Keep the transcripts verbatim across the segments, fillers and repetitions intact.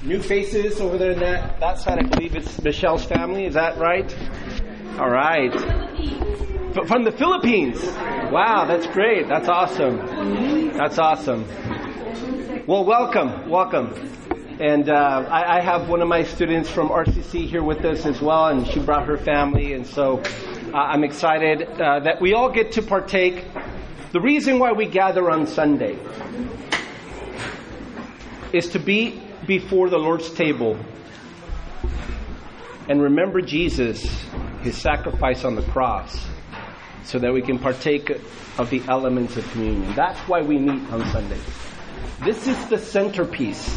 New faces over there in that, that side. I believe it's Michelle's family. Is that right? All right. F- from the Philippines. Wow, that's great. That's awesome. That's awesome. Well, welcome. Welcome. And uh, I, I have one of my students from R C C here with us as well, and she brought her family. And so uh, I'm excited uh, that we all get to partake. The reason why we gather on Sunday is to be before the Lord's table and remember Jesus, His sacrifice on the cross, so that we can partake of the elements of communion. That's why we meet on Sunday. This is the centerpiece.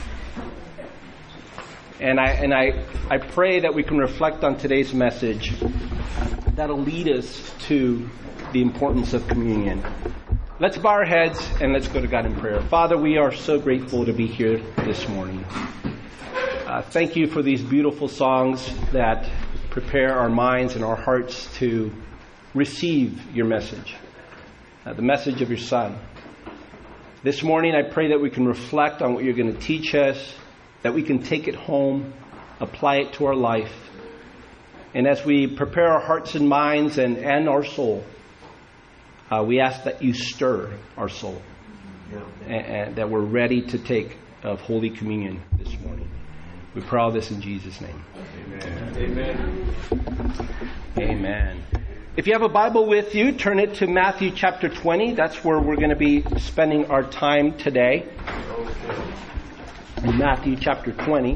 And I and I, I pray that we can reflect on today's message that'll lead us to the importance of communion. Let's bow our heads and let's go to God in prayer. Father, we are so grateful to be here this morning. Uh, thank you for these beautiful songs that prepare our minds and our hearts to receive your message, uh, the message of your Son. This morning, I pray that we can reflect on what you're going to teach us, that we can take it home, apply it to our life. And as we prepare our hearts and minds and, and our soul, Uh, we ask that you stir our soul, and, and that we're ready to take of Holy Communion this morning. We pray all this in Jesus' name. Amen. Amen. Amen. If you have a Bible with you, turn it to Matthew chapter twenty. That's where we're going to be spending our time today. In Matthew chapter twenty.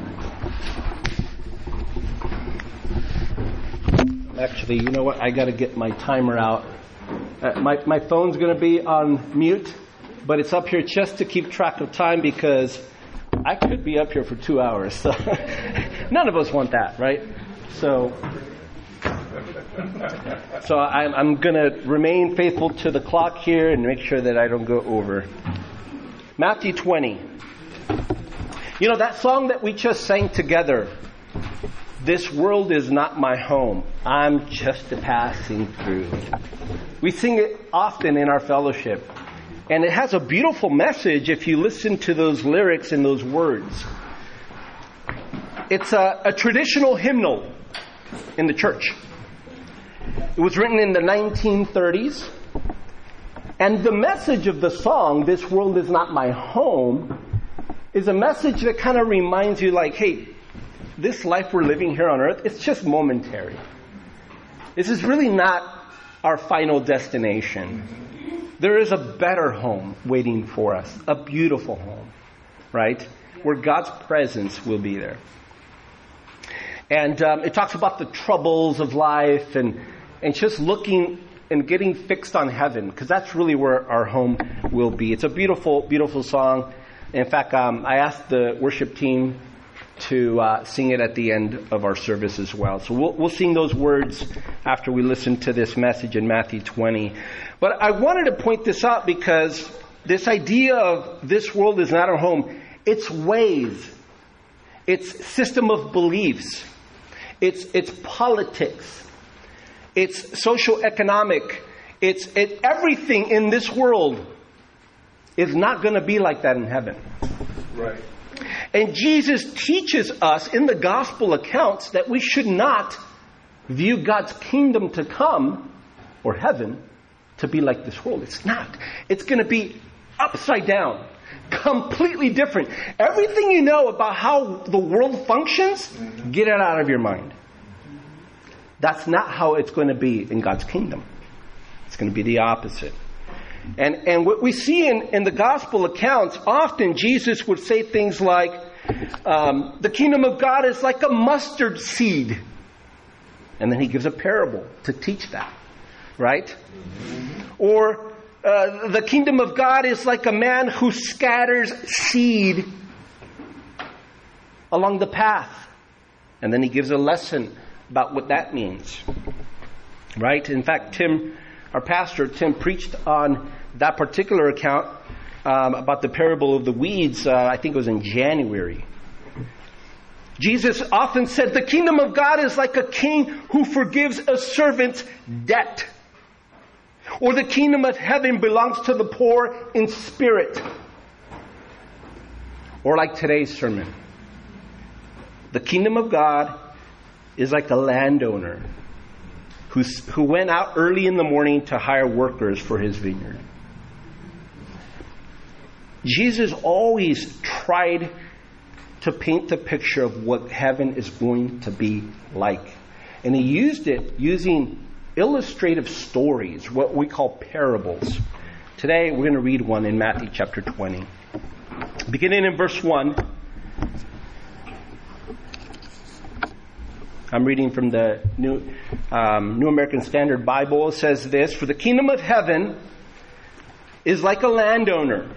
Actually, you know what? I got to get my timer out. Uh, my, my phone's going to be on mute, but it's up here just to keep track of time because I could be up here for two hours. So none of us want that, right? So, so I'm, I'm going to remain faithful to the clock here and make sure that I don't go over. Matthew twenty. You know, that song that we just sang together, "This world is not my home, I'm just a passing through." We sing it often in our fellowship. And it has a beautiful message if you listen to those lyrics and those words. It's a, a traditional hymnal in the church. It was written in the nineteen thirties. And the message of the song, "This world is not my home," is a message that kind of reminds you like, hey, this life we're living here on earth, it's just momentary. This is really not our final destination. There is a better home waiting for us, a beautiful home, right? Where God's presence will be there. And um, it talks about the troubles of life and, and just looking and getting fixed on heaven, because that's really where our home will be. It's a beautiful, beautiful song. In fact, um, I asked the worship team to uh, sing it at the end of our service as well. So we'll, we'll sing those words after we listen to this message in Matthew twenty. But I wanted to point this out because this idea of this world is not our home, it's ways, it's system of beliefs, it's it's politics, it's social economic, it's it, everything in this world is not going to be like that in heaven. Right. And Jesus teaches us in the gospel accounts that we should not view God's kingdom to come, or heaven, to be like this world. It's not. It's going to be upside down, completely different. Everything you know about how the world functions, get it out of your mind. That's not how it's going to be in God's kingdom. It's going to be the opposite. And and what we see in, in the gospel accounts, often Jesus would say things like, um, the kingdom of God is like a mustard seed. And then he gives a parable to teach that, right? Mm-hmm. Or uh, the kingdom of God is like a man who scatters seed along the path. And then he gives a lesson about what that means, right? In fact, Tim, our pastor, Tim, preached on that particular account um, about the parable of the weeds, uh, I think it was in January. Jesus often said, the kingdom of God is like a king who forgives a servant's debt. Or the kingdom of heaven belongs to the poor in spirit. Or like today's sermon. The kingdom of God is like a landowner who's, who went out early in the morning to hire workers for his vineyard. Jesus always tried to paint the picture of what heaven is going to be like. And he used it using illustrative stories, what we call parables. Today we're going to read one in Matthew chapter twenty. Beginning in verse one. I'm reading from the New, um, New American Standard Bible. It says this, "For the kingdom of heaven is like a landowner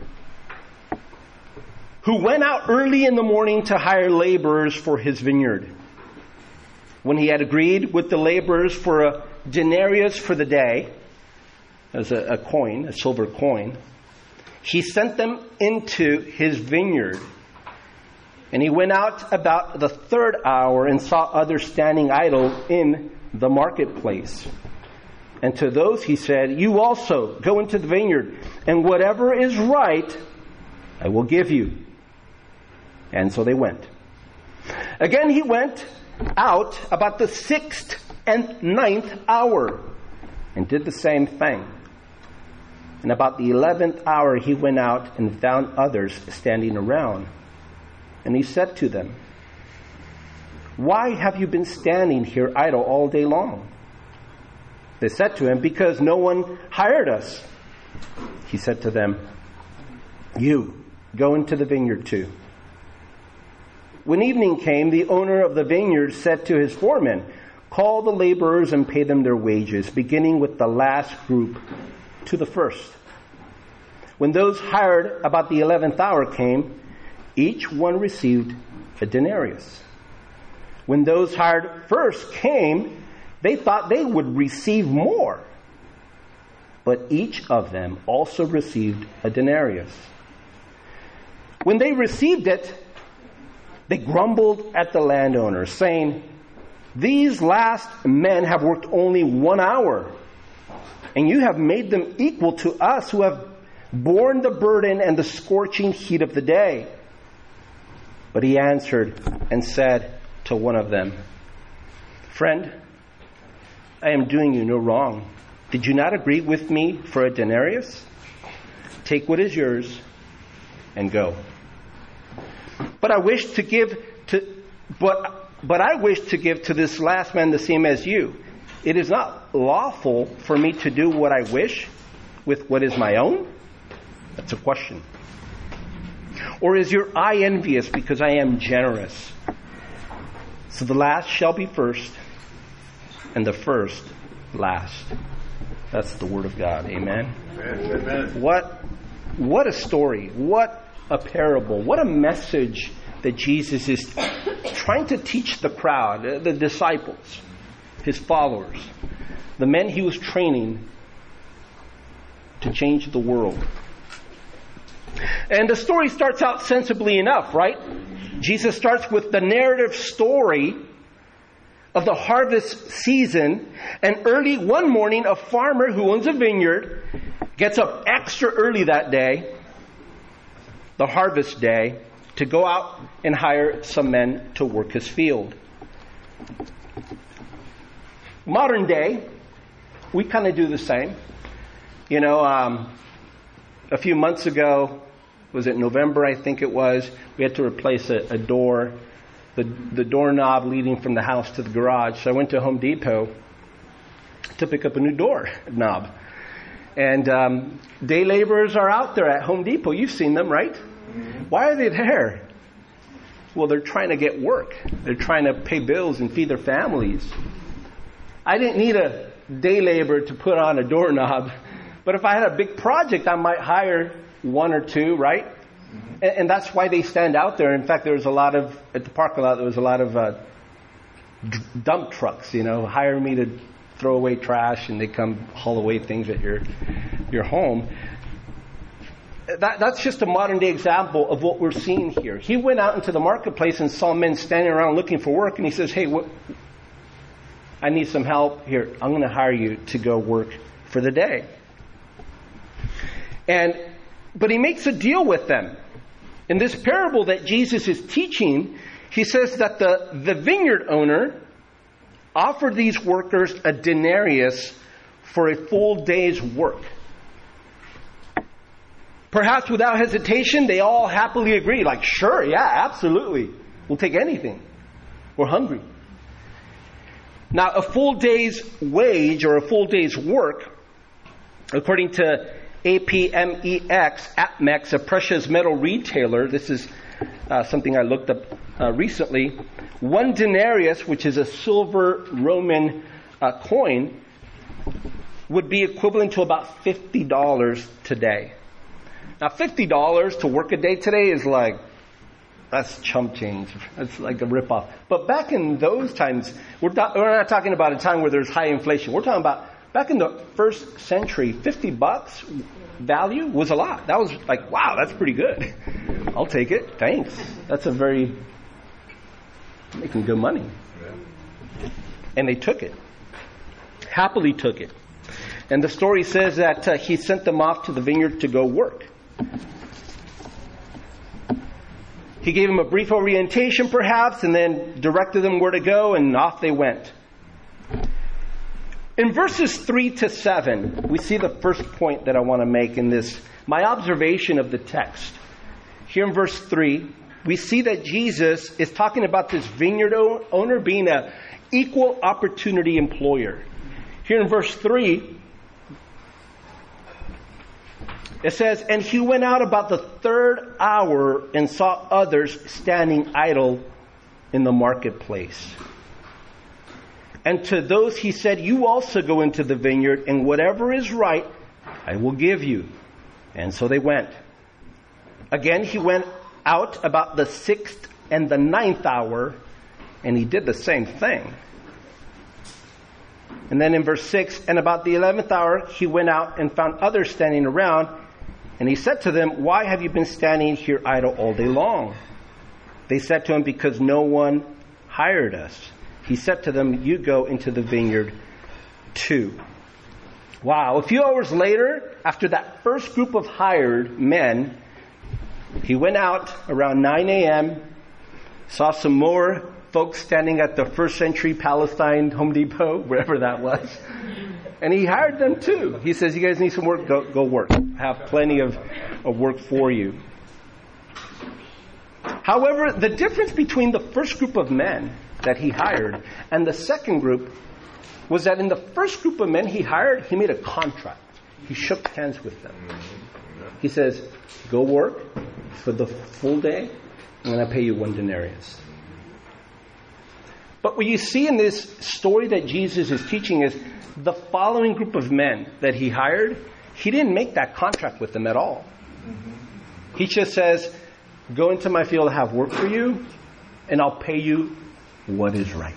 who went out early in the morning to hire laborers for his vineyard. When he had agreed with the laborers for a denarius for the day," as a, a coin, a silver coin, "he sent them into his vineyard. And he went out about the third hour and saw others standing idle in the marketplace. And to those he said, 'You also go into the vineyard, and whatever is right I will give you.' And so they went. Again he went out about the sixth and ninth hour and did the same thing. And about the eleventh hour he went out and found others standing around. And he said to them, 'Why have you been standing here idle all day long?' They said to him, 'Because no one hired us.' He said to them, 'You go into the vineyard too.' When evening came, the owner of the vineyard said to his foreman, 'Call the laborers and pay them their wages, beginning with the last group to the first.' When those hired about the eleventh hour came, each one received a denarius. When those hired first came, they thought they would receive more. But each of them also received a denarius. When they received it, they grumbled at the landowner, saying, 'These last men have worked only one hour, and you have made them equal to us who have borne the burden and the scorching heat of the day.' But he answered and said to one of them, 'Friend, I am doing you no wrong. Did you not agree with me for a denarius? Take what is yours and go. But I wish to give to but but I wish to give to this last man the same as you. It is not lawful for me to do what I wish with what is my own?' That's a question. 'Or is your eye envious because I am generous? So the last shall be first, and the first last.'" That's the word of God. Amen. Amen. What, what a story. What a parable. What a message that Jesus is trying to teach the crowd, the disciples, his followers, the men he was training to change the world. And the story starts out sensibly enough, right? Jesus starts with the narrative story of the harvest season. And early one morning, a farmer who owns a vineyard gets up extra early that day, the harvest day, to go out and hire some men to work his field. Modern day, we kind of do the same. You know, um, a few months ago, was it November, I think it was, we had to replace a, a door, the, the doorknob leading from the house to the garage. So I went to Home Depot to pick up a new door knob. And um, day laborers are out there at Home Depot. You've seen them, right? Why are they there? Well, they're trying to get work. They're trying to pay bills and feed their families. I didn't need a day laborer to put on a doorknob. But if I had a big project, I might hire one or two, right? And, and that's why they stand out there. In fact, there was a lot of, at the parking lot, there was a lot of uh, d- dump trucks, you know, hire me to throw away trash, and they come haul away things at your your home. That, that's just a modern day example of what we're seeing here. He went out into the marketplace and saw men standing around looking for work, and he says, "Hey, what, I need some help here. I'm going to hire you to go work for the day." And but he makes a deal with them. In this parable that Jesus is teaching, he says that the, the vineyard owner offered these workers a denarius for a full day's work. Perhaps without hesitation, they all happily agree, like, sure, yeah, absolutely. We'll take anything. We're hungry. Now, a full day's wage or a full day's work, according to A P M E X, APMEX, a precious metal retailer, this is uh, something I looked up uh, recently, one denarius, which is a silver Roman uh, coin, would be equivalent to about fifty dollars today. Now, fifty dollars to work a day today is like, that's chump change. That's like a ripoff. But back in those times, we're not, we're not talking about a time where there's high inflation. We're talking about back in the first century, fifty bucks value was a lot. That was like, wow, that's pretty good. I'll take it. Thanks. That's a very, making good money. And they took it. Happily took it. And the story says that uh, he sent them off to the vineyard to go work. He gave them a brief orientation, perhaps, and then directed them where to go, and off they went. In verses three to seven, we see the first point that I want to make in this, my observation of the text. Here in verse three, we see that Jesus is talking about this vineyard owner being an equal opportunity employer. Here in verse three, it says, and he went out about the third hour and saw others standing idle in the marketplace. And to those he said, you also go into the vineyard, and whatever is right, I will give you. And so they went. Again, he went out about the sixth and the ninth hour, and he did the same thing. And then in verse six, and about the eleventh hour, he went out and found others standing around, and he said to them, why have you been standing here idle all day long? They said to him, because no one hired us. He said to them, you go into the vineyard too. Wow. A few hours later, after that first group of hired men, he went out around nine a.m., saw some more folks standing at the first century Palestine Home Depot, wherever that was. And he hired them too. He says, you guys need some work? Go, go work. I have plenty of, of work for you. However, the difference between the first group of men that he hired and the second group was that in the first group of men he hired, he made a contract. He shook hands with them. He says, go work for the full day, and I pay you one denarius. But what you see in this story that Jesus is teaching is the following group of men that he hired, he didn't make that contract with them at all. He just says, go into my field, I have work for you, and I'll pay you what is right.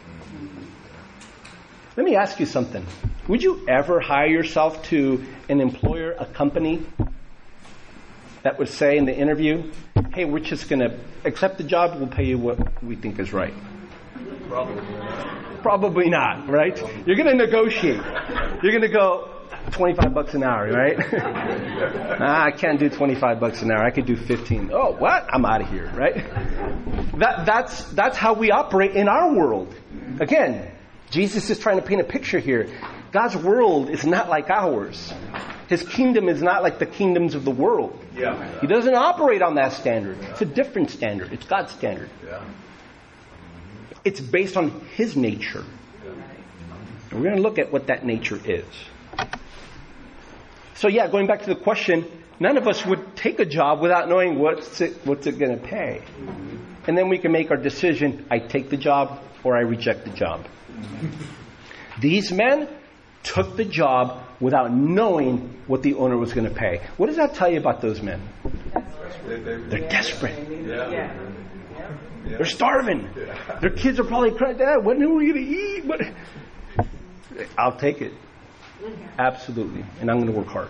Let me ask you something. Would you ever hire yourself to an employer, a company, that would say in the interview, hey, we're just going to accept the job, we'll pay you what we think is right? Probably not. Probably not, right? You're going to negotiate. You're going to go twenty-five bucks an hour, right? ah, I can't do twenty-five bucks an hour. I could do fifteen. Oh, what? I'm out of here, right? That, that's, that's how we operate in our world. Again, Jesus is trying to paint a picture here. God's world is not like ours. His kingdom is not like the kingdoms of the world. Yeah. He doesn't operate on that standard. It's a different standard. It's God's standard. Yeah. It's based on His nature. And we're going to look at what that nature is. So yeah, going back to the question, none of us would take a job without knowing what's it, what's it going to pay. And then we can make our decision, I take the job or I reject the job. These men took the job without knowing what the owner was going to pay. What does that tell you about those men? They're desperate. Yeah. They're starving. Their kids are probably crying, Dad, when are we going to eat? What? I'll take it. Absolutely. And I'm going to work hard.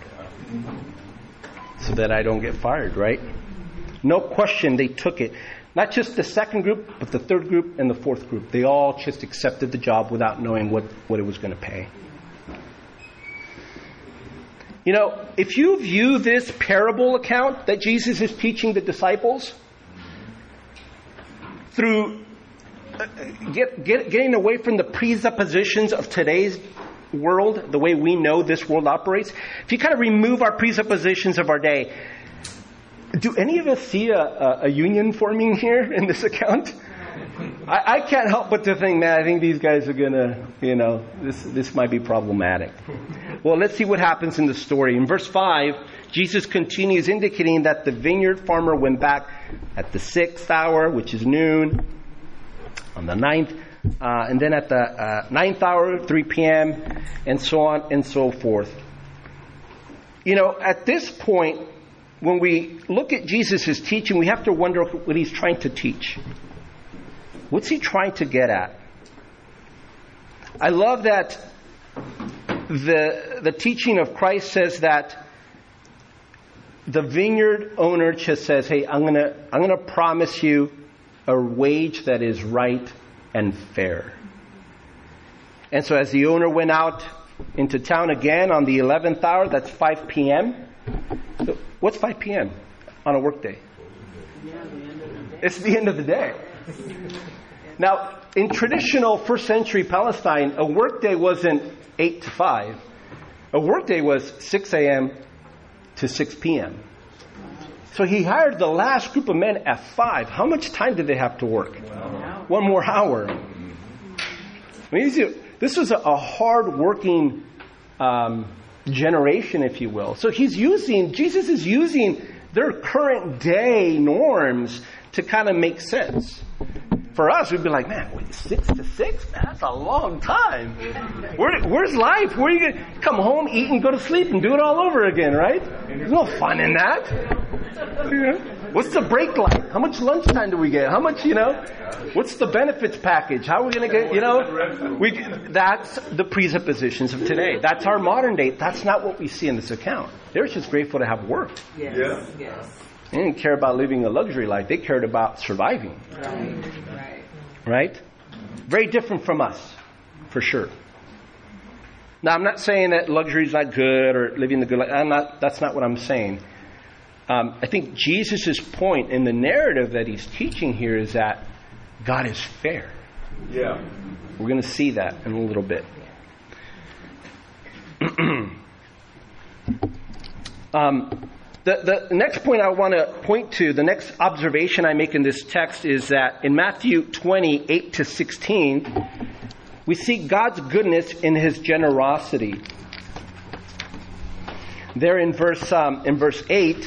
So that I don't get fired, right? No question, they took it. Not just the second group, but the third group and the fourth group. They all just accepted the job without knowing what, what it was going to pay. You know, if you view this parable account that Jesus is teaching the disciples through uh, get, get, getting away from the presuppositions of today's world, the way we know this world operates, if you kind of remove our presuppositions of our day, do any of us see a, a, a union forming here in this account? I, I can't help but to think, man, I think these guys are gonna, you know, this this might be problematic. Well, let's see what happens in the story. In verse five, Jesus continues indicating that the vineyard farmer went back at the sixth hour, which is noon, on the ninth, uh, and then at the uh, ninth hour, three p.m., and so on and so forth. You know, at this point, when we look at Jesus' teaching, we have to wonder what he's trying to teach. What's he trying to get at? I love that the the teaching of Christ says that the vineyard owner just says, "Hey, I'm gonna I'm gonna promise you a wage that is right and fair." And so, as the owner went out into town again on the eleventh hour, that's five p.m. So what's five p.m. on a workday? It's the end of the day. Now, in traditional first century Palestine, a workday wasn't eight to five. A workday was six a.m. to six p.m. So he hired the last group of men at five. How much time did they have to work? Wow. One more hour. I mean, this was a hard-working um, generation, if you will. So he's using, Jesus is using their current day norms to kind of make sense. For us, we'd be like, man, wait, six to six? Man, that's a long time. Where, where's life? Where are you going to come home, eat, and go to sleep and do it all over again, right? There's no fun in that. You know? What's the break like? How much lunchtime do we get? How much, you know? What's the benefits package? How are we going to get, you know? We, that's the presuppositions of today. That's our modern day. That's not what we see in this account. They're just grateful to have work. Yes. Yeah. Yes. They didn't care about living a luxury life. They cared about surviving. Right. Right. Right? Very different from us, for sure. Now, I'm not saying that luxury is not good or living the good life. I'm not. That's not what I'm saying. Um, I think Jesus' point in the narrative that he's teaching here is that God is fair. Yeah. We're going to see that in a little bit. um, the, the next point I want to point to, the next observation I make in this text is that in Matthew twenty, eight to sixteen, we see God's goodness in his generosity. There in verse um, in verse eight,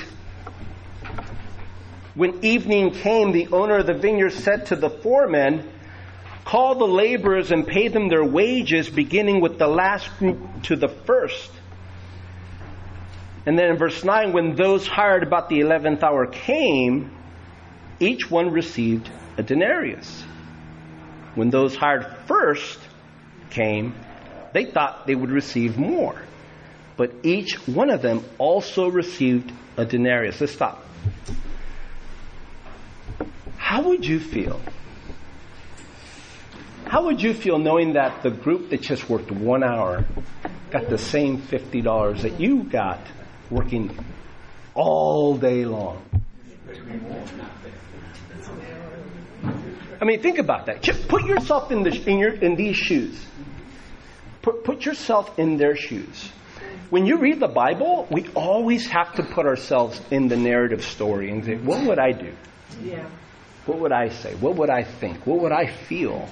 when evening came, the owner of the vineyard said to the foreman, "Call the laborers and pay them their wages, beginning with the last group to the first." And then in verse nine, when those hired about the eleventh hour came, each one received a denarius. When those hired first came, they thought they would receive more. But each one of them also received a denarius. Let's stop. How would you feel? How would you feel knowing that the group that just worked one hour got the same fifty dollars that you got working all day long? I mean, think about that. Just put yourself in the in your in these shoes. Put put yourself in their shoes. When you read the Bible, we always have to put ourselves in the narrative story and say, what would I do? Yeah. What would I say? What would I think? What would I feel?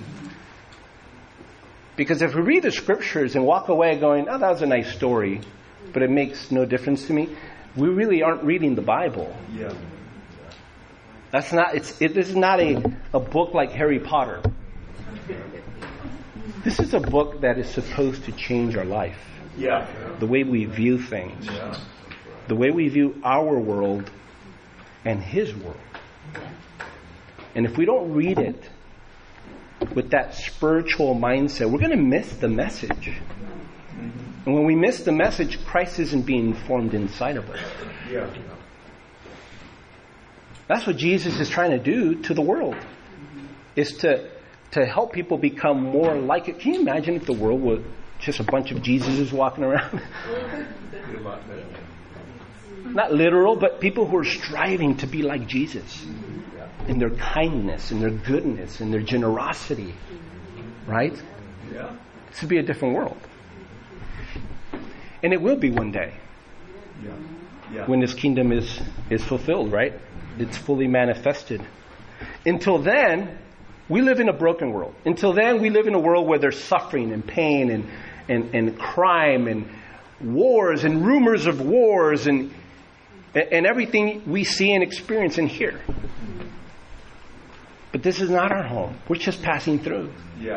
Because if we read the scriptures and walk away going, oh, that was a nice story, but it makes no difference to me, we really aren't reading the Bible. Yeah. That's not, it's, it, this is not a, a book like Harry Potter. This is a book that is supposed to change our life. Yeah. The way we view things. Yeah. The way we view our world and his world. And if we don't read it with that spiritual mindset, we're going to miss the message. Mm-hmm. And when we miss the message, Christ isn't being formed inside of us. Yeah. That's what Jesus is trying to do to the world. Is to to help people become more like it. Can you imagine if the world would Just a bunch of Jesuses walking around. Not literal, but people who are striving to be like Jesus in their kindness, in their goodness, in their generosity. Right? Yeah. This would be a different world. And it will be one day. Yeah. Yeah. When this kingdom is, is fulfilled, right? It's fully manifested. Until then, we live in a broken world. Until then, we live in a world where there's suffering and pain and, and, and crime and wars and rumors of wars and, and everything we see and experience and hear. But this is not our home. We're just passing through. Yeah.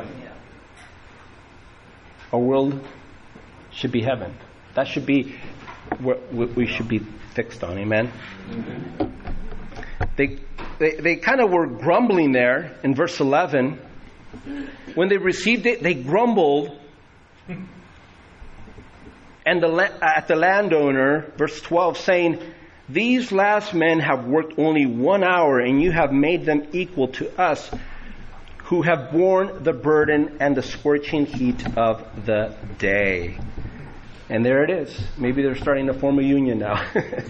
Our world should be heaven. That should be what we should be fixed on. Amen? Mm-hmm. They, they, they kind of were grumbling there in verse eleven. When they received it, they grumbled. And the, at the landowner, verse twelve, saying, "These last men have worked only one hour, and you have made them equal to us, who have borne the burden and the scorching heat of the day." And there it is. Maybe they're starting to form a union now.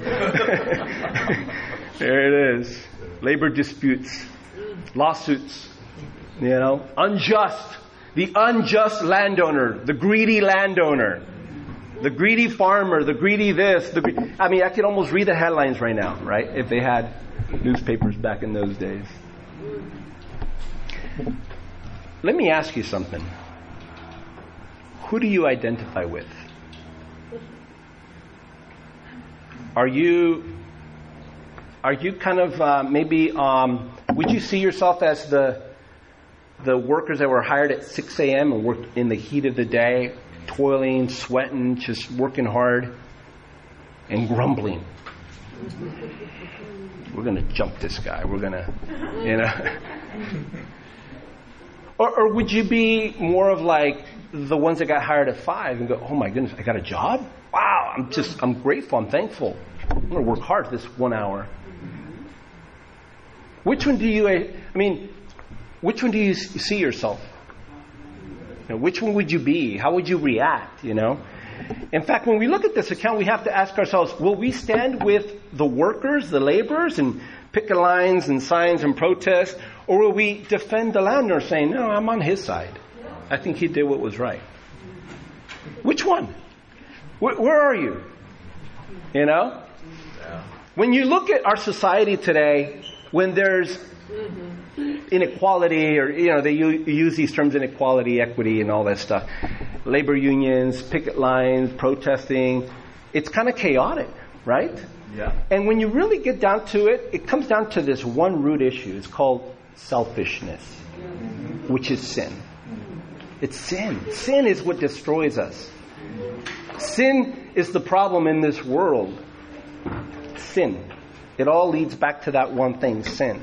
There it is. Labor disputes, lawsuits, you know, unjust. The unjust landowner, the greedy landowner, the greedy farmer, the greedy this. The gre- I mean, I could almost read the headlines right now, right? If they had newspapers back in those days. Let me ask you something. Who do you identify with? Are you, are you kind of uh, maybe, um, would you see yourself as the the workers that were hired at six a.m. and worked in the heat of the day, toiling, sweating, just working hard and grumbling? We're going to jump this guy. We're going to, you know. Or, or would you be more of like the ones that got hired at five and go, "Oh my goodness, I got a job? Wow, I'm just, I'm grateful, I'm thankful. I'm going to work hard this one hour." Which one do you, I mean, which one do you see yourself? You know, which one would you be? How would you react, you know? In fact, when we look at this account, we have to ask ourselves, will we stand with the workers, the laborers, and picket lines and signs and protest? Or will we defend the landowner saying, "No, I'm on his side. I think he did what was right"? Which one? Where, where are you? You know? When you look at our society today, when there's inequality, or, you know, they u- use these terms, inequality, equity, and all that stuff. Labor unions, picket lines, protesting. It's kind of chaotic, right? Yeah. And when you really get down to it, it comes down to this one root issue. It's called selfishness, which is sin. It's sin. Sin is what destroys us. Sin is the problem in this world. Sin. It all leads back to that one thing, sin.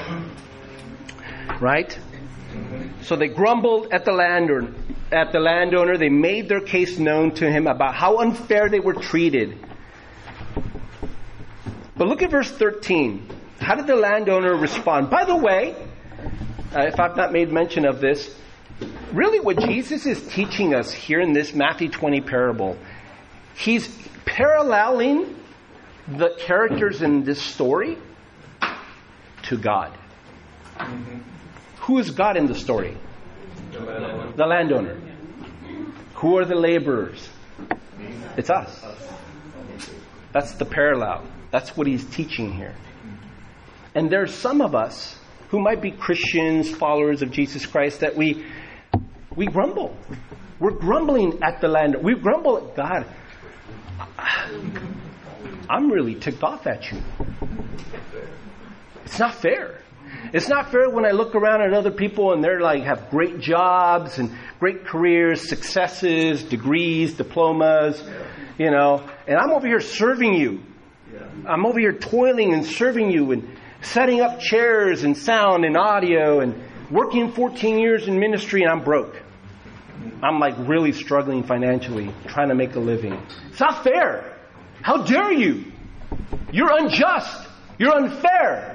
Right? So they grumbled at the landowner. At the landowner, they made their case known to him about how unfair they were treated. But look at verse thirteen. How did the landowner respond? By the way, uh, if I've not made mention of this, really what Jesus is teaching us here in this Matthew twenty parable, he's paralleling the characters in this story to God. Mm-hmm. Who is God in the story? The landowner. The landowner. Who are the laborers? It's us. That's the parallel. That's what he's teaching here. And there's some of us who might be Christians, followers of Jesus Christ, that we we grumble. We're grumbling at the landowner. We grumble at God. I'm really ticked off at you. It's not fair. It's not fair when I look around at other people and they're like have great jobs and great careers, successes, degrees, diplomas, you know, and I'm over here serving you. I'm over here toiling and serving you and setting up chairs and sound and audio and working fourteen years in ministry, and I'm broke. I'm like really struggling financially, trying to make a living. It's not fair. How dare you? You're unjust. You're unfair.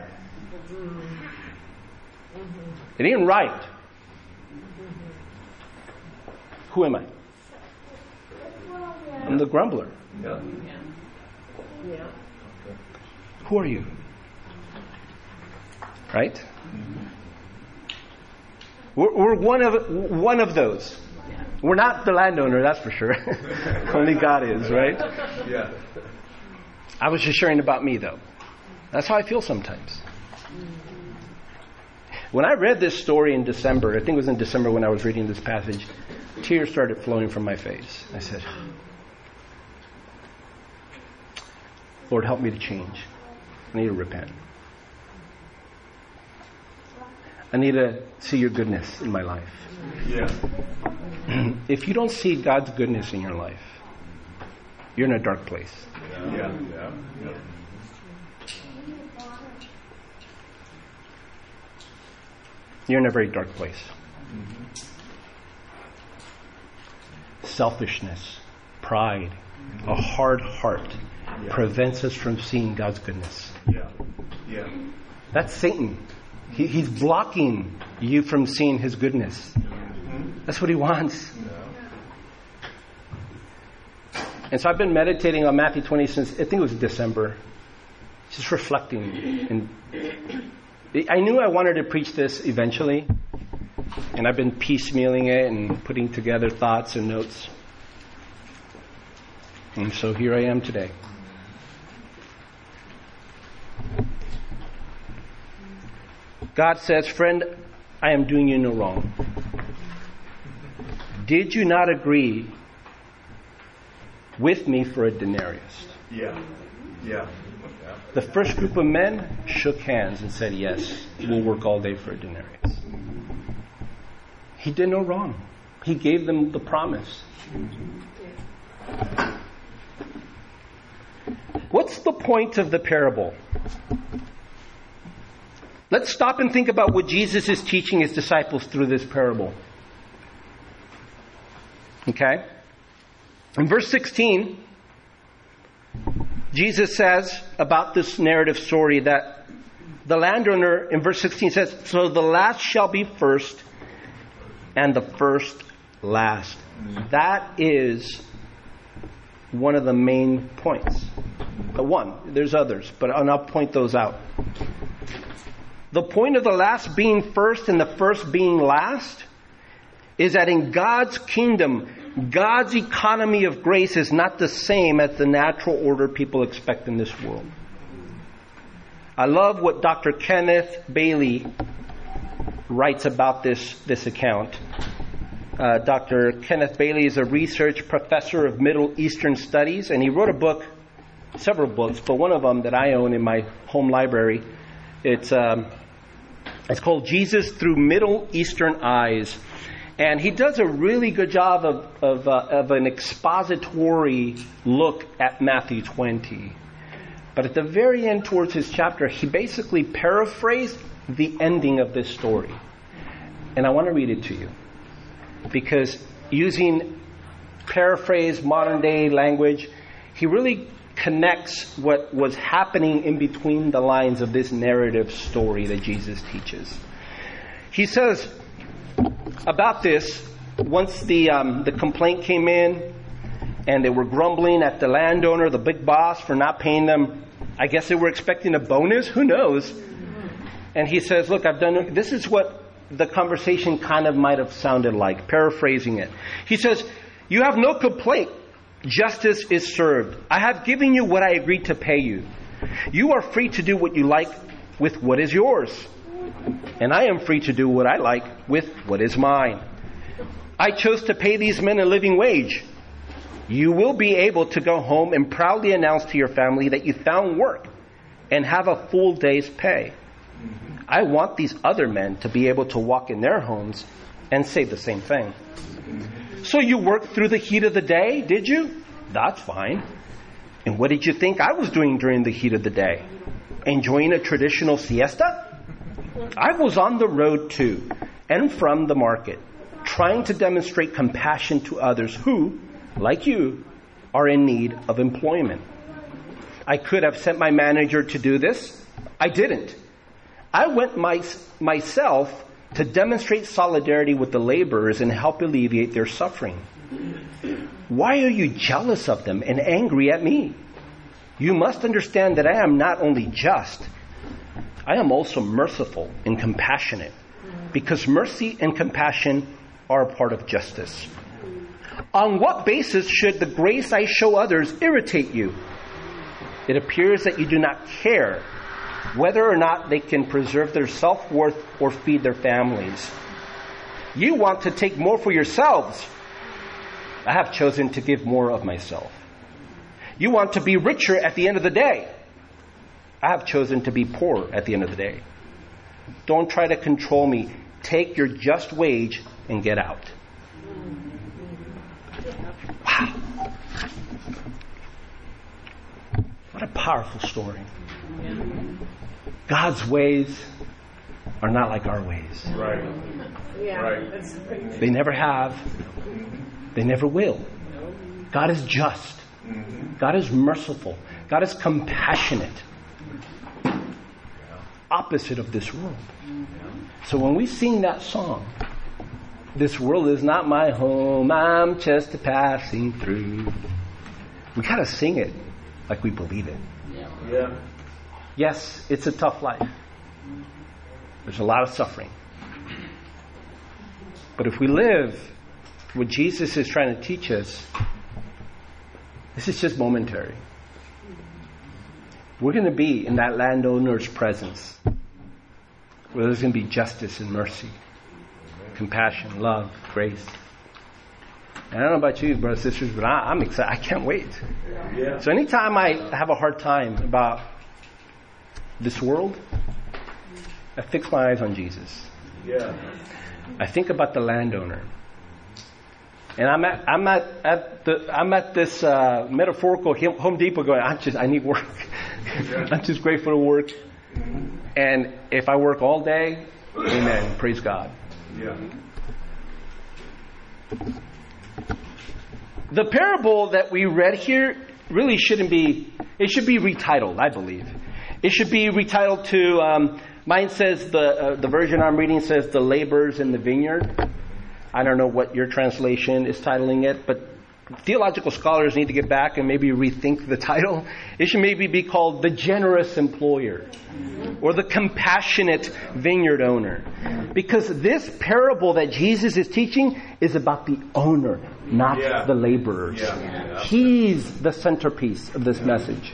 It ain't right. Who am I? I'm the grumbler. Yeah. Yeah. Who are you? Right? We're, we're one of one of those. We're not the landowner, that's for sure. Only God is, right? Yeah. I was just sharing about me, though. That's how I feel sometimes. When I read this story in December, I think it was in December when I was reading this passage, tears started flowing from my face. I said, Lord, help me to change. I need to repent. I need to see your goodness in my life. Yeah. If you don't see God's goodness in your life, you're in a dark place. Yeah. Yeah. Yeah. You're in a very dark place. Selfishness, pride, a hard heart Yeah. prevents us from seeing God's goodness. Yeah. Yeah. That's Satan. He, he's blocking you from seeing his goodness. That's what he wants. And so I've been meditating on Matthew twenty since, I think it was December. Just reflecting. And I knew I wanted to preach this eventually. And I've been piecemealing it and putting together thoughts and notes. And so here I am today. God says, friend, I am doing you no wrong. Did you not agree with me for a denarius? Yeah. Yeah. The first group of men shook hands and said, yes, we'll work all day for a denarius. He did no wrong. He gave them the promise. What's the point of the parable? Let's stop and think about what Jesus is teaching his disciples through this parable. Okay? In verse sixteen, Jesus says about this narrative story that the landowner, in verse sixteen says, so the last shall be first and the first last. That is one of the main points. One, there's others, but I'll point those out. The point of the last being first and the first being last is that in God's kingdom, God's economy of grace is not the same as the natural order people expect in this world. I love what Doctor Kenneth Bailey writes about this, this account. Uh, Doctor Kenneth Bailey is a research professor of Middle Eastern Studies, and he wrote a book, several books, but one of them that I own in my home library, it's um, it's called Jesus Through Middle Eastern Eyes. And he does a really good job of of, uh, of an expository look at Matthew twenty. But at the very end towards his chapter, he basically paraphrased the ending of this story. And I want to read it to you. Because using paraphrased modern day language, he really connects what was happening in between the lines of this narrative story that Jesus teaches. He says about this, once the um, the complaint came in and they were grumbling at the landowner, the big boss, for not paying them, I guess they were expecting a bonus, who knows? And he says, look, I've done, this is what the conversation kind of might have sounded like, paraphrasing it. He says, you have no complaint. Justice is served. I have given you what I agreed to pay you. You are free to do what you like with what is yours. And I am free to do what I like with what is mine. I chose to pay these men a living wage. You will be able to go home and proudly announce to your family that you found work and have a full day's pay. I want these other men to be able to walk in their homes and say the same thing. So you worked through the heat of the day, did you? That's fine. And what did you think I was doing during the heat of the day? Enjoying a traditional siesta? I was on the road to and from the market, trying to demonstrate compassion to others who, like you, are in need of employment. I could have sent my manager to do this. I didn't. I went my, myself to demonstrate solidarity with the laborers and help alleviate their suffering. Why are you jealous of them and angry at me? You must understand that I am not only just, I am also merciful and compassionate, because mercy and compassion are a part of justice. On what basis should the grace I show others irritate you? It appears that you do not care whether or not they can preserve their self-worth or feed their families. You want to take more for yourselves. I have chosen to give more of myself. You want to be richer at the end of the day. I have chosen to be poor at the end of the day. Don't try to control me. Take your just wage and get out. Wow. What a powerful story. God's ways are not like our ways. Right. Yeah. Right. They never have. They never will. God is just. God is merciful. God is compassionate. Opposite of this world. So when we sing that song, this world is not my home, I'm just passing through, we gotta sing it like we believe it. Yeah. Yes, it's a tough life. There's a lot of suffering. But if we live what Jesus is trying to teach us, this is just momentary. We're going to be in that landowner's presence where there's going to be justice and mercy, compassion, love, grace. And I don't know about you, brothers and sisters, but I, I'm excited. I can't wait. Yeah. So anytime I have a hard time about this world, I fix my eyes on Jesus. Yeah. I think about the landowner. And I'm at I'm at, at the I'm at this uh, metaphorical Home Depot going, I'm just I need work. I'm just grateful to work. And if I work all day, amen. Praise God. Yeah. The parable that we read here really shouldn't be, it should be retitled, I believe. It should be retitled to, um, mine says, the uh, the version I'm reading says, The Laborers in the Vineyard. I don't know what your translation is titling it, but theological scholars need to get back and maybe rethink the title. It should maybe be called The Generous Employer or The Compassionate Vineyard Owner. Because this parable that Jesus is teaching is about the owner, not Yeah. the laborers. Yeah. Yeah. He's the centerpiece of this message.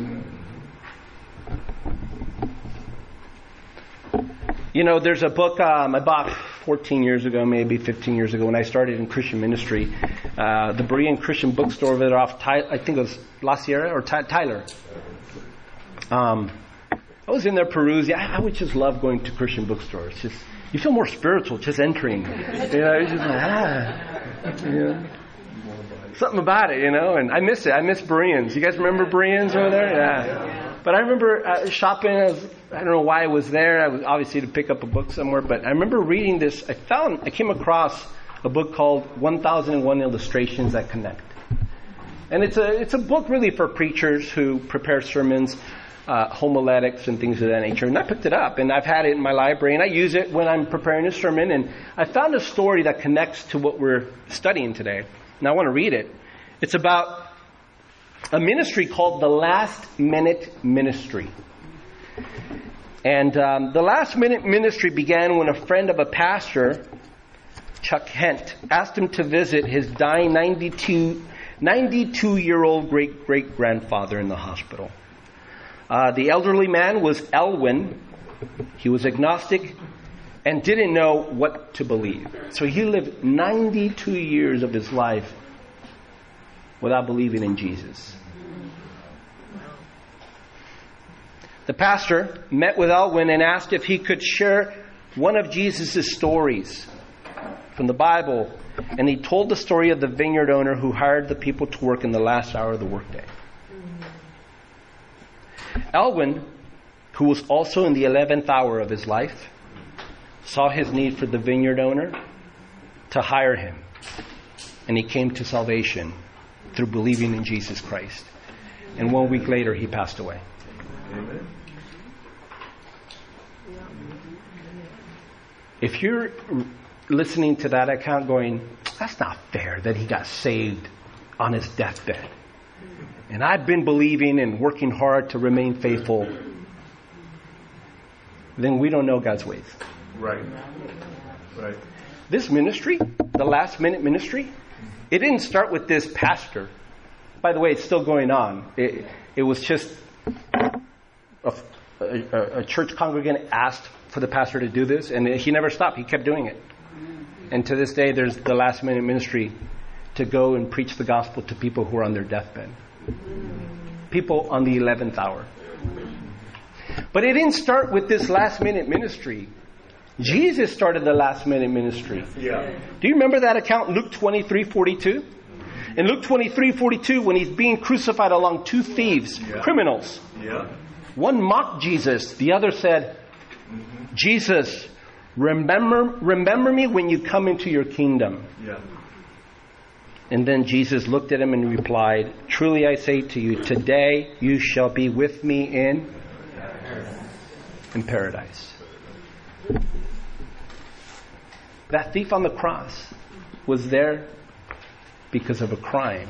You know, there's a book um, I bought fourteen years ago, maybe fifteen years ago, when I started in Christian ministry. Uh, the Berean Christian bookstore over there off, Ty- I think it was La Sierra or Ty- Tyler. Um, I was in there perusing. I, I would just love going to Christian bookstores. Just you feel more spiritual just entering. You know, it's just like, ah, you know, something about it, you know. And I miss it. I miss Bereans. You guys remember Bereans over there? Yeah. But I remember uh, shopping. I, was, I don't know why I was there. I was obviously to pick up a book somewhere. But I remember reading this. I found, I came across a book called one thousand one Illustrations That Connect. And it's a it's a book really for preachers who prepare sermons, uh, homiletics and things of that nature. And I picked it up and I've had it in my library and I use it when I'm preparing a sermon. And I found a story that connects to what we're studying today. And I want to read it. It's about a ministry called the Last Minute Ministry. And um, the Last Minute Ministry began when a friend of a pastor, Chuck Hent, asked him to visit his dying ninety-two, ninety-two-year-old great-great-grandfather in the hospital. Uh, the elderly man was Elwin. He was agnostic and didn't know what to believe. So he lived ninety-two years of his life without believing in Jesus. The pastor met with Elwin and asked if he could share one of Jesus' stories from the Bible. And he told the story of the vineyard owner who hired the people to work in the last hour of the workday. Elwin, who was also in the eleventh hour of his life, saw his need for the vineyard owner to hire him. And he came to salvation through believing in Jesus Christ. And one week later, he passed away. Amen. If you're listening to that account going, that's not fair that he got saved on his deathbed. And I've been believing and working hard to remain faithful. Then we don't know God's ways. Right. Right. This ministry, the last minute ministry, it didn't start with this pastor. By the way, it's still going on. It, it was just a, a, a church congregant asked for the pastor to do this, and he never stopped. He kept doing it. And to this day, there's the last minute ministry to go and preach the gospel to people who are on their deathbed. People on the eleventh hour. But it didn't start with this last minute ministry. Jesus started the last minute ministry. Yeah. Do you remember that account, Luke twenty-three forty-two? In Luke twenty-three forty-two, when he's being crucified along two thieves, Yeah. criminals. Yeah. One mocked Jesus. The other said, Jesus, remember, remember me when you come into your kingdom. Yeah. And then Jesus looked at him and replied, truly I say to you, today you shall be with me in, in paradise. That thief on the cross was there because of a crime.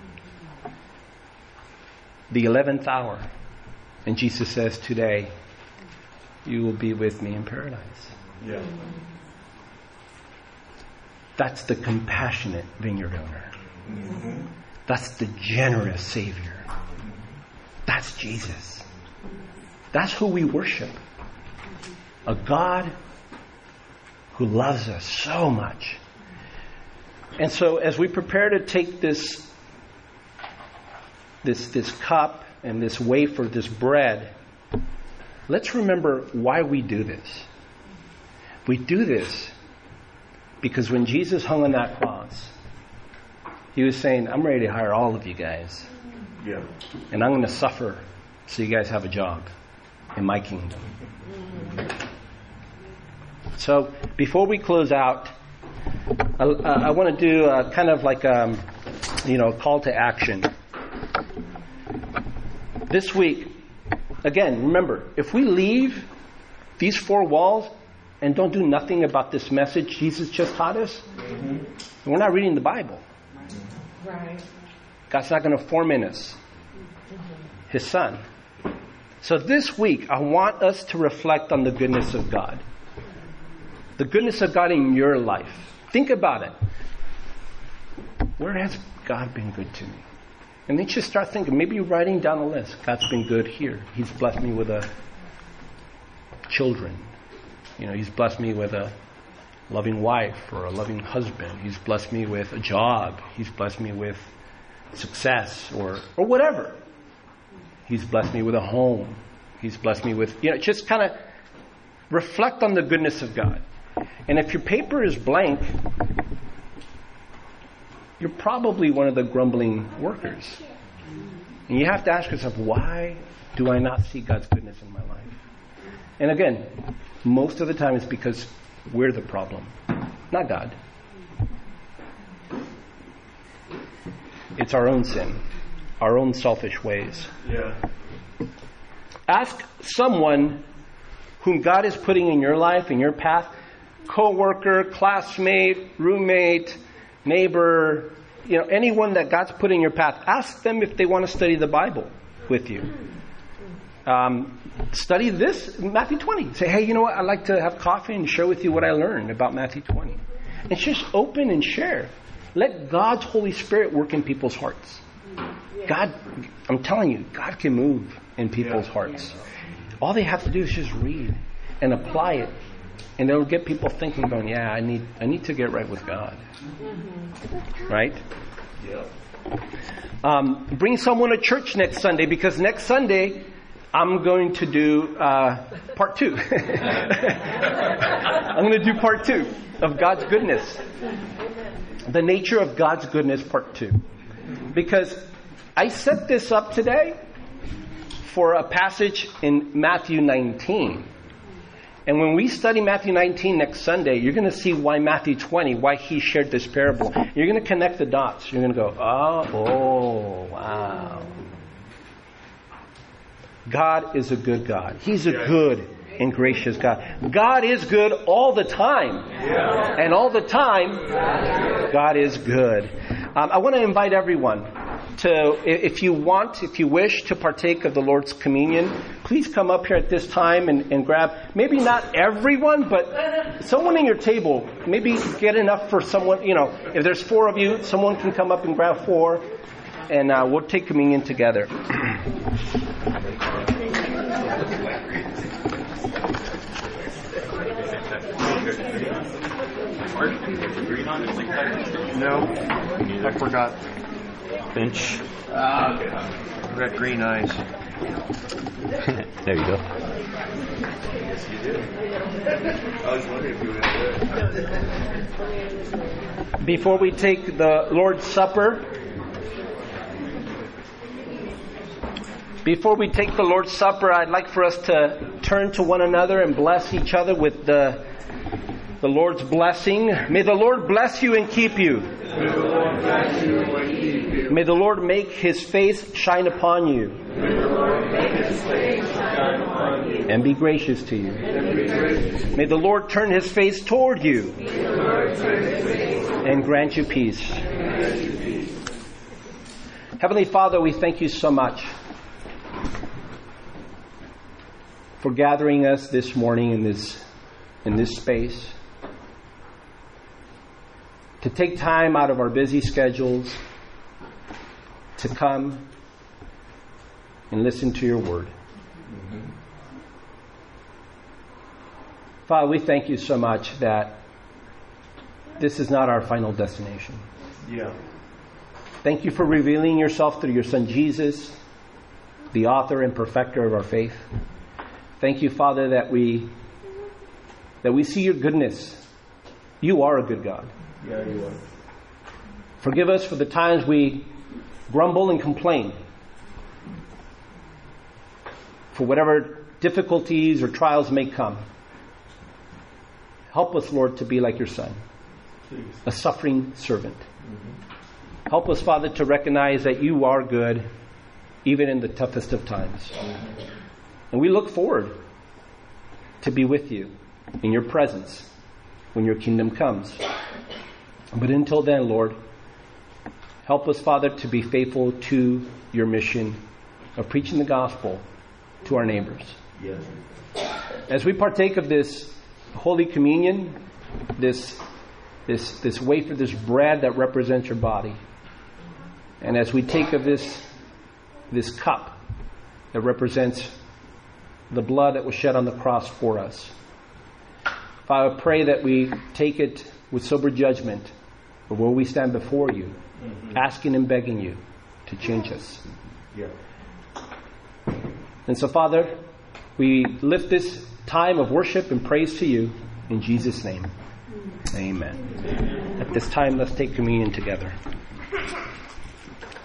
The eleventh hour. And Jesus says, today you will be with me in paradise. Yeah. That's the compassionate vineyard owner. Mm-hmm. That's the generous Savior. That's Jesus. That's who we worship. A God who loves us so much. And so as we prepare to take this, this, this cup and this wafer, this bread, let's remember why we do this. We do this because when Jesus hung on that cross, he was saying, I'm ready to hire all of you guys. Yeah. And I'm going to suffer so you guys have a job in my kingdom. So before we close out, I, I want to do a, kind of like a, you know, call to action. This week, again, remember, if we leave these four walls and don't do nothing about this message Jesus just taught us, mm-hmm. we're not reading the Bible. Right. God's not going to form in us His Son. So this week, I want us to reflect on the goodness of God. The goodness of God in your life. Think about it. Where has God been good to me? And then just start thinking, maybe you're writing down a list. God's been good here. He's blessed me with a children. You know, He's blessed me with a loving wife or a loving husband. He's blessed me with a job. He's blessed me with success or, or whatever. He's blessed me with a home. He's blessed me with, you know, just kind of reflect on the goodness of God. And if your paper is blank, you're probably one of the grumbling workers. And you have to ask yourself, why do I not see God's goodness in my life? And again, most of the time it's because we're the problem, not God. It's our own sin, our own selfish ways. Yeah. Ask someone whom God is putting in your life, in your path, co-worker, classmate, roommate, neighbor, you know, anyone that God's put in your path. Ask them if they want to study the Bible with you. Um, study this, Matthew twenty. Say, hey, you know what? I'd like to have coffee and share with you what I learned about Matthew twenty. And just open and share. Let God's Holy Spirit work in people's hearts. God, I'm telling you, God can move in people's hearts. All they have to do is just read and apply it. And it'll get people thinking, going, yeah, I need I need to get right with God. Right? Yeah. Um, bring someone to church next Sunday, because next Sunday I'm going to do uh, part two. I'm going to do part two of God's goodness. The nature of God's goodness, part two. Because I set this up today for a passage in Matthew nineteen. And when we study Matthew nineteen next Sunday, you're going to see why Matthew twenty, why he shared this parable. You're going to connect the dots. You're going to go, oh, oh, wow. God is a good God. He's a good and gracious God. God is good all the time. And all the time, God is good. Um, I want to invite everyone to, if you want, if you wish to partake of the Lord's communion, please come up here at this time and, and grab, maybe not everyone, but someone in your table. Maybe get enough for someone, you know, if there's four of you, someone can come up and grab four, and uh, we'll take communion together. No, I forgot. Bench. Ah, okay. I've got green eyes. There you go. Yes, you did. I was wondering if you were going to do it. Before we take the Lord's Supper, before we take the Lord's Supper, I'd like for us to turn to one another and bless each other with the the Lord's blessing. May the Lord bless you and keep you. May the Lord bless you and keep you. May the Lord make His face shine upon you. May the Lord make His face shine upon you. And be gracious to you. And be gracious. May the Lord turn His face toward you. May the Lord turn His face toward you. And grant you peace. Grant you peace. Heavenly Father, we thank you so much for gathering us this morning in this in this space, to take time out of our busy schedules to come and listen to your word. Mm-hmm. Father, we thank you so much that this is not our final destination. Yeah. Thank you for revealing yourself through your Son Jesus, the author and perfecter of our faith. Thank you, Father, that we that we see your goodness. You are a good God. Yeah, you are. Forgive us for the times we grumble and complain, for whatever difficulties or trials may come. Help us, Lord, to be like your Son, Please. a suffering servant. Mm-hmm. Help us, Father, to recognize that you are good, even in the toughest of times. Mm-hmm. And we look forward to be with you in your presence when your kingdom comes. But until then, Lord, help us, Father, to be faithful to your mission of preaching the gospel to our neighbors. Yes. As we partake of this Holy Communion, this this this wafer, this bread that represents your body, and as we take of this this cup that represents the blood that was shed on the cross for us, Father, I pray that we take it with sober judgment, but where we stand before you, mm-hmm. asking and begging you to change us. Yeah. And so, Father, we lift this time of worship and praise to you in Jesus' name. Amen. Amen. At this time, let's take communion together.